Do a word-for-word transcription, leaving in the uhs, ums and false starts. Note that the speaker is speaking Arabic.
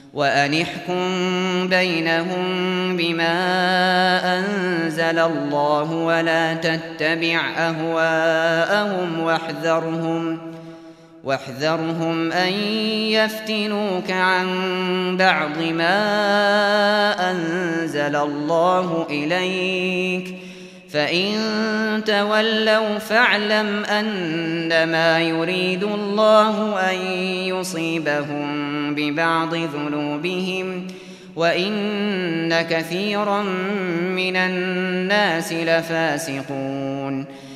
وأن احكم بينهم بما أنزل الله ولا تتبع أهواءهم واحذرهم واحذرهم أن يفتنوك عن بعض ما أنزل الله إليك فإن تولوا فاعلم أنما يريد الله أن يصيبهم ببعض ذنوبهم وإن كثيرا من الناس لفاسقون